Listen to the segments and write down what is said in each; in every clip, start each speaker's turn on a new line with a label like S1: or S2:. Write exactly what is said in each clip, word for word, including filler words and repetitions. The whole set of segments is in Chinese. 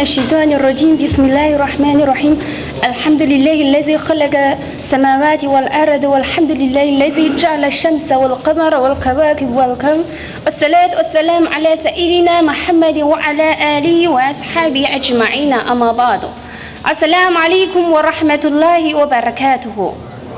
S1: الشيطان الرجيم بسم الله الرحمن الرحيم الحمد لله الذي خلق السماوات والأرض والحمد لله الذي جعل الشمس والقمر والكواكب والكون والصلاة والسلام على سيدنا محمد وعلى آله وأصحابه أجمعين أما بعد السلام عليكم ورحمة الله وبركاته。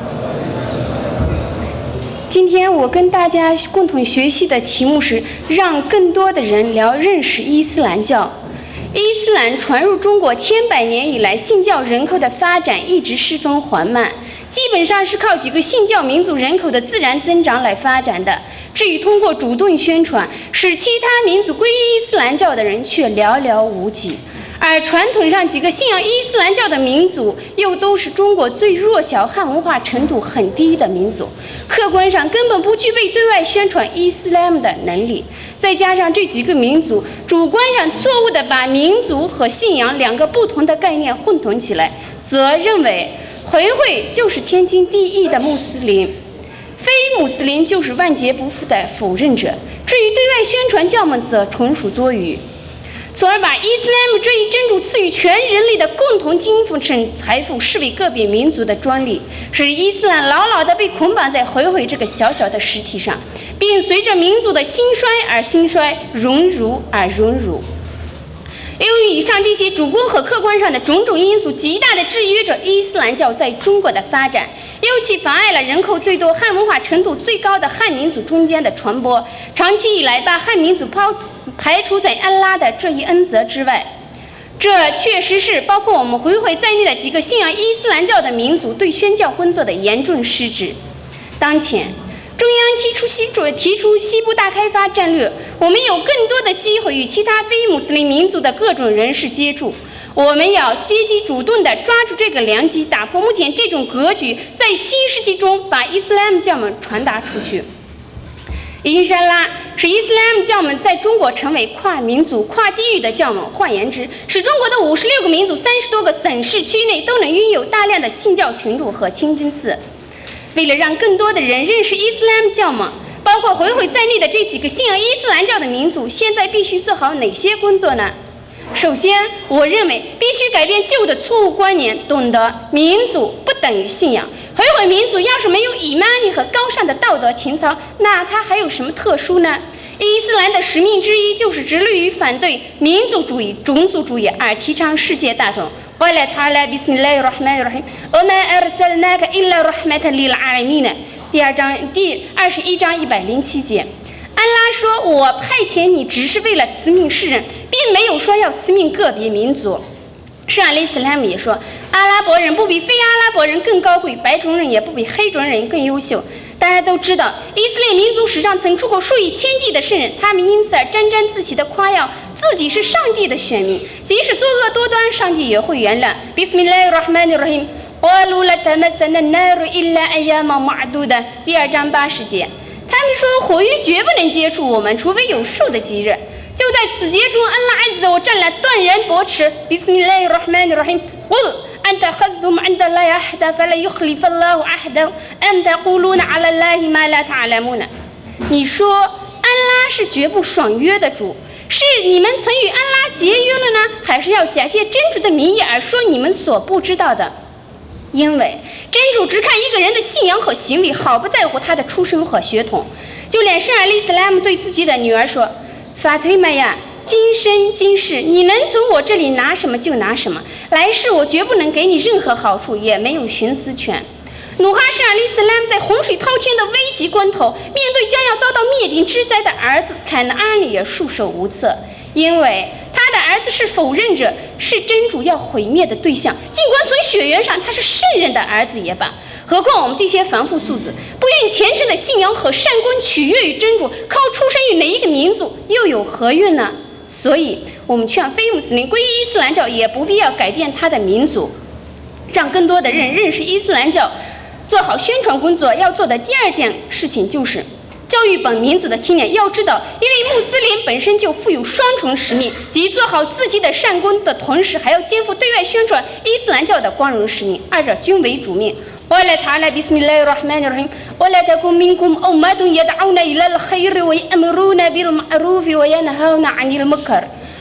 S1: 今天我跟大家共同学习的题目是让更多的人聊认识伊斯兰教。伊斯兰传入中国千百年以来，信教人口的发展一直十分缓慢，基本上是靠几个信教民族人口的自然增长来发展的。至于通过主动宣传使其他民族归依伊斯兰教的人却寥寥无几。而传统上几个信仰伊斯兰教的民族又都是中国最弱小、汉文化程度很低的民族，客观上根本不具备对外宣传伊斯兰的能力。再加上这几个民族主观上错误地把民族和信仰两个不同的概念混同起来，则认为回回就是天经地义的穆斯林，非穆斯林就是万劫不复的否认者。至于对外宣传教门，则纯属多余，从而把伊斯兰这一真主赐予全人类的共同精神财富视为个别民族的专利，使伊斯兰牢牢地被捆绑在回回这个小小的实体上，并随着民族的兴衰而兴衰，荣辱而荣辱。由于以上这些主观和客观上的种种因素，极大地制约着伊斯兰教在中国的发展，尤其妨碍了人口最多、汉文化程度最高的汉民族中间的传播，长期以来把汉民族抛排除在安拉的这一恩泽之外。这确实是包括我们回回在内的几个信仰伊斯兰教的民族对宣教工作的严重失职。当前中央提出西提出西部大开发战略，我们有更多的机会与其他非穆斯林民族的各种人士接触，我们要积极主动地抓住这个良机，打破目前这种格局，在新世纪中把伊斯兰教门传达出去。伊莎拉使伊斯兰教门在中国成为跨民族、跨地域的教门，换言之，使中国的五十六个民族、三十多个省市区内都能拥有大量的信教群众和清真寺。为了让更多的人认识伊斯兰教门，包括回回在内的这几个信仰伊斯兰教的民族，现在必须做好哪些工作呢？首先，我认为必须改变旧的错误观念，懂得民族不等于信仰。回回民族要是没有以曼尼和高尚的道德情操，那它还有什么特殊呢？伊斯兰的使命之一就是致力于反对民族主义、种族主义，而提倡世界大同。قال تعالى بسم الله الرحمن الرحيم وما أرسلناك إلا رحمة للعالمين。第二章第二十一章一百零七节，安拉说：“我派遣你只是为了慈悯世人，并没有说要慈悯个别民族。”圣阿里斯兰姆也说：“阿拉伯人不比非阿拉伯人更高贵，白种人也不比黑种人更优秀。”大家都知道，伊斯兰民族史上曾出过数以千计的圣人，他们因此而沾沾自喜地夸耀自己是上帝的选民，即使作恶多端，上帝也会原谅。Bismillahirrahmanirrahim。قالوا لا تمسنا النار إلا أياما معدودة。第二章八十节，他们说火狱绝不能接触我们，除非有数的吉日。就在此节中，安拉azza wa jalla断然驳斥。Bismillahirrahmanirrahim。قل أن تخذتم عند الله عهدا فلا يخلف الله عهدا أم تقولون على الله ما لا تعلمون。你说安拉是绝不爽约的主，是你们曾与安拉结约了呢，还是要假借真主的名义而说你们所不知道的？因为真主只看一个人的信仰和行为，毫不在乎他的出身和血统。就连圣阿里斯兰姆对自己的女儿说：“法推玛呀，今生今世你能从我这里拿什么就拿什么，来世我绝不能给你任何好处，也没有徇私权。”努哈圣阿里斯兰姆在洪水滔天的危急关头，面对将要遭到灭顶之灾的儿子坎纳安也束手无策，因为他的儿子是否认者，是真主要毁灭的对象。尽管从血缘上他是圣人的儿子也罢，何况我们这些凡夫俗子，不愿虔诚的信仰和善功取悦于真主，靠出生于哪一个民族，又有何用呢？所以，我们劝非穆斯林皈依伊斯兰教，也不必要改变他的民族，让更多的人认识伊斯兰教。做好宣传工作要做的第二件事情就是教育本民族的青年要知道，因为穆斯林本身就负有双重使命，即做好自己的善功的同时，还要肩负对外宣传伊斯兰教的光荣使命，二者均为主命。قال تعالى بسم الله الرحمن الرحيم ولا تكن منكم أمة يدعون إلى الخير ويأمرون بالمعروف وينهون عن المنكر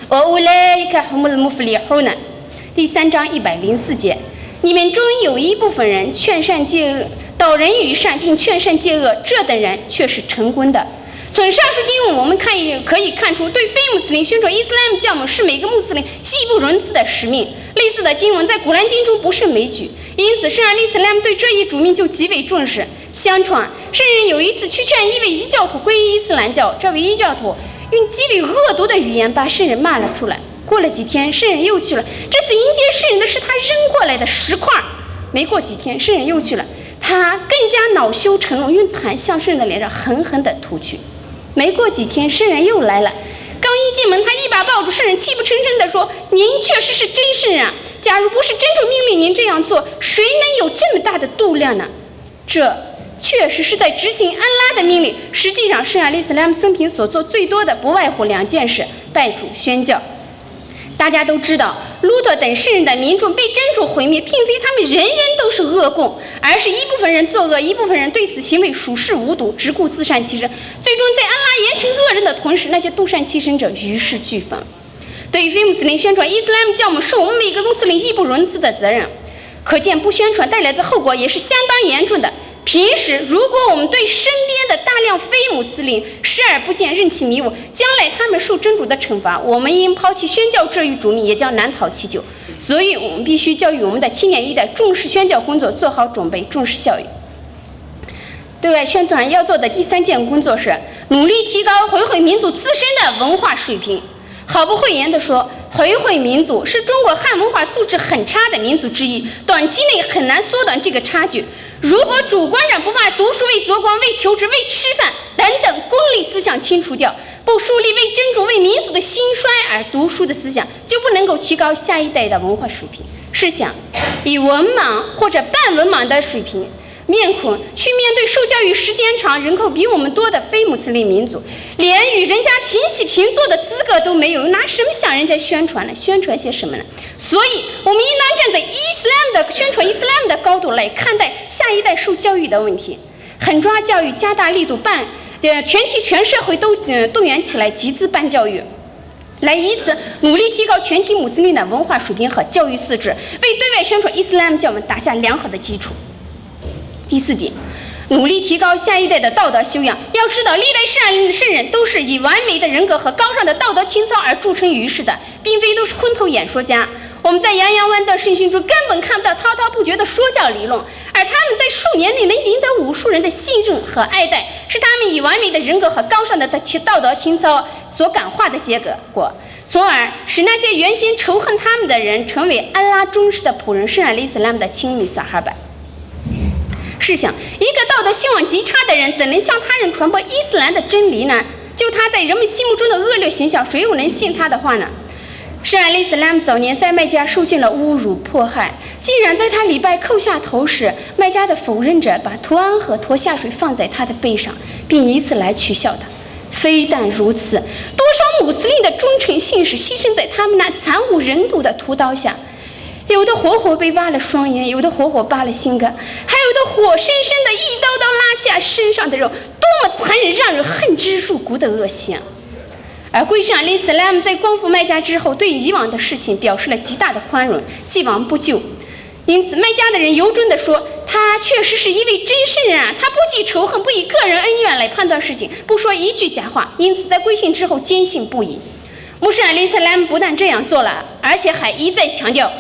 S1: وأولئك هم المفلحون。第三章一百零四节，你们中有一部分人劝善戒恶，导人与善，并劝善戒恶，这等人却是成功的。从上述经文我们看可以看出，对非穆斯林宣传伊斯兰教母是每个穆斯林义不容辞的使命。类似的经文在古兰经中不胜枚举，因此圣安利斯兰对这一主命就极为重视。相传圣人有一次去劝一位异教徒皈依伊斯兰教，这位异教徒用极为恶毒的语言把圣人骂了出来。过了几天，圣人又去了，这次迎接圣人的是他扔过来的石块。没过几天，圣人又去了，他更加恼羞成怒，用痰向圣人的脸上狠狠地吐去。没过几天，圣人又来了，刚一进门，他一把抱住圣人，泣不成声地说：“您确实是真圣人啊！假如不是真主命令您这样做，谁能有这么大的度量呢？”这确实是在执行安拉的命令。实际上，圣安利斯兰生平所做最多的不外乎两件事：拜主宣教。大家都知道，路特等圣人的民众被真主毁灭，并非他们人人都是恶共，而是一部分人作恶，一部分人对此行为熟视无睹，只顾自善其身。最终在安拉严惩恶人的同时，那些独善其身者于是俱焚。对于非穆斯林宣传伊斯兰教母是我们每个穆斯林义不容辞的责任，可见不宣传带来的后果也是相当严重的。平时如果我们对身边的大量非穆斯林视而不见，任其迷雾，将来他们受真主的惩罚，我们因抛弃宣教这一主命也将难逃其咎。所以我们必须教育我们的青年一代重视宣教工作，做好准备，重视教育。对外宣传要做的第三件工作是努力提高回回民族自身的文化水平。毫不讳言地说，回回民族是中国汉文化素质很差的民族之一，短期内很难缩短这个差距。如果主观上不把读书为做光、为求职、为吃饭等等功利思想清除掉，不树立为真主、为民族的兴衰而读书的思想，就不能够提高下一代的文化水平。试想，以文盲或者半文盲的水平面孔去面对受教育时间长、人口比我们多的非穆斯林民族，连与人家平起平坐的资格都没有，拿什么向人家宣传呢？宣传些什么呢？所以我们应当站在伊斯兰的宣传伊斯兰的高度来看待下一代受教育的问题，狠抓教育，加大力度办，呃，全体全社会都呃动员起来，集资办教育，来以此努力提高全体穆斯林的文化水平和教育素质，为对外宣传伊斯兰教们打下良好的基础。第四点，努力提高下一代的道德修养。要知道，历代圣圣人都是以完美的人格和高尚的道德情操而著称于世的，并非都是昆头演说家。我们在洋洋湾的圣训中根本看不到滔滔不绝的说教理论，而他们在数年内能赢得无数人的信任和爱戴，是他们以完美的人格和高尚的道德情操所感化的结果，从而使那些原先仇恨他们的人成为安拉忠实的仆人，圣安利斯兰的亲密撒哈巴。试想，一个道德修养极差的人怎能向他人传播伊斯兰的真理呢？就他在人们心目中的恶劣形象，谁又能信他的话呢？圣安利斯兰早年在麦加受尽了侮辱迫害，竟然在他礼拜叩下头时，麦加的否认者把图安和坨下水放在他的背上，并以此来取笑他。非但如此，多少穆斯林的忠诚信士牺牲在他们那残无人道的屠刀下，有的活活被挖了双眼，有的活活扒了心肝，还有的活生生的一刀刀拉下身上的肉，多么残忍，让人恨之入骨的恶行。而归圣安利斯兰在光复麦加之后，对以往的事情表示了极大的宽容，既往不咎。因此麦加的人由衷地说，他确实是一位真圣人啊！他不计仇恨，不以个人恩怨来判断事情，不说一句假话，因此在归信之后坚信不疑。穆圣安利斯兰不但这样做了，而且还一再强调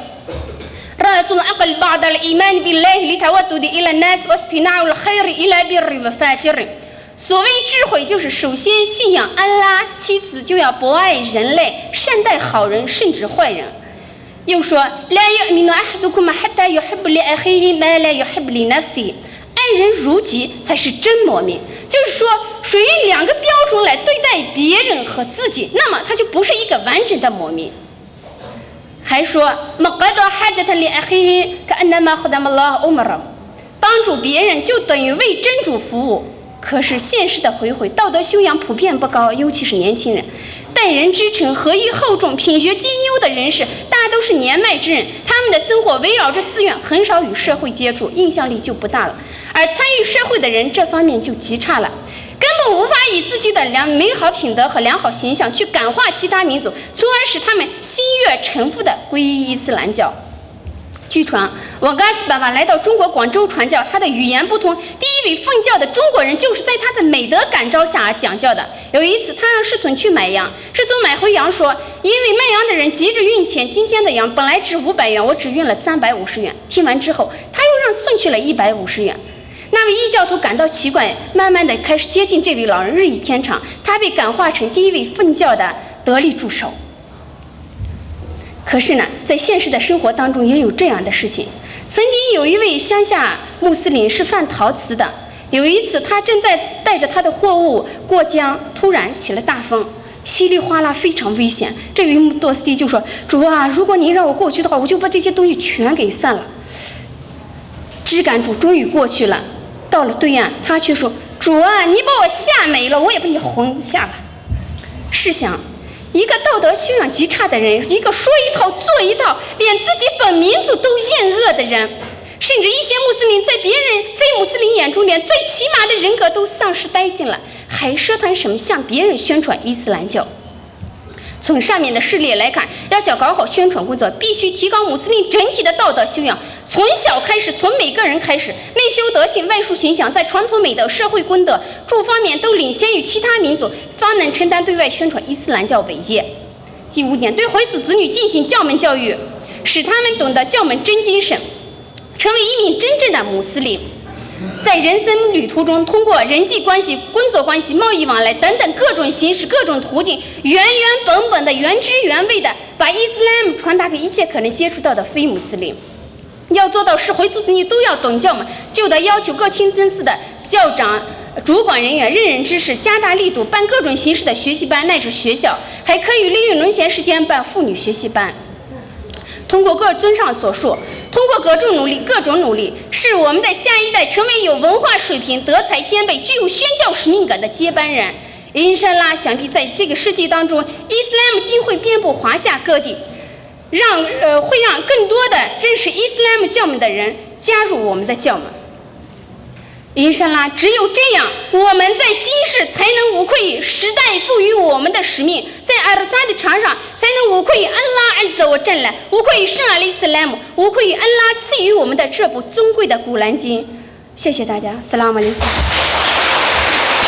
S1: رأس العقل بعد الإيمان بالله لتودد إلى الناس واستناع الخير إلى بر وفاجر。所谓智慧，就是首先信仰安拉，其次就要博爱人类，善待好人，甚至坏人。又说 لا يؤمن أحدكم حتى يحب لأخيه ما لا يحب لنفسه。爱人如己才是真磨灭。就是说，属于两个标准来对待别人和自己，那么他就不是一个完整的磨灭。还说帮助别人就等于为真主服务。可是现实的回回，道德修养普遍不高，尤其是年轻人，待人之诚，和义厚重，品学兼优的人士大都是年迈之人，他们的生活围绕着寺院，很少与社会接触，印象力就不大了。而参与社会的人这方面就极差了。 根本无法以自己的良美好品德和良好形象去感化其他民族，从而使他们心悦诚服地皈依伊斯兰教。据传，瓦嘎斯爸爸来到中国广州传教，他的语言不通。第一位奉教的中国人就是在他的美德感召下而讲教的。有一次，他让侍从去买羊，侍从买回羊说：“因为卖羊的人急着运钱，今天的羊本来值五百元，我只运了三百五十元。”听完之后，他又让送去了一百五十元。那位异教徒感到奇怪，慢慢的开始接近这位老人，日益天长，他被感化成第一位奉教的得力助手。可是呢，在现实的生活当中也有这样的事情。曾经有一位乡下穆斯林是贩陶瓷的，有一次他正在带着他的货物过江，突然起了大风，稀里哗啦，非常危险。这位多斯蒂就说：“主啊，如果您让我过去的话，我就把这些东西全给散了。”枝干主终于过去了，到了对岸，他却说：“主啊，你把我吓没了，我也把你轰下了。”试想，一个道德修养极差的人，一个说一套做一套，连自己本民族都厌恶的人，甚至一些穆斯林在别人非穆斯林眼中连最起码的人格都丧失殆尽了，还奢谈什么向别人宣传伊斯兰教？从上面的事例来看，要想搞好宣传工作，必须提高穆斯林整体的道德修养，从小开始，从每个人开始，内修德性，外树形象，在传统美德、社会公德诸方面都领先于其他民族，方能承担对外宣传伊斯兰教伟业。第五点，对回族子女进行教门教育，使他们懂得教门真精神，成为一名真正的穆斯林。在人生旅途中，通过人际关系、工作关系、贸易往来等等各种形式、各种途径，原原本本的、原汁原味的把伊斯兰传达给一切可能接触到的非穆斯林。要做到使回族子女都要懂教门，就得要求各清真寺的教长、主管人员任人知识，加大力度办各种形式的学习班乃至学校，还可以利用农闲时间办妇女学习班。通过各综上所述，通过各种努力，各种努力，使我们的下一代成为有文化水平、德才兼备、具有宣教使命感的接班人。因沙拉，想必在这个世纪当中，伊斯兰姆定会遍布华夏各地，让呃会让更多的认识伊斯兰姆教门的人加入我们的教门。因沙拉，只有这样，我们在今世才能无愧于时代赋予我们的使命，在阿尔酸的场上才能无愧于安拉安斯我战来，无愧于圣阿里斯兰姆，无愧于安拉赐予我们的这部尊贵的古兰经。谢谢大家，萨拉姆阿里库。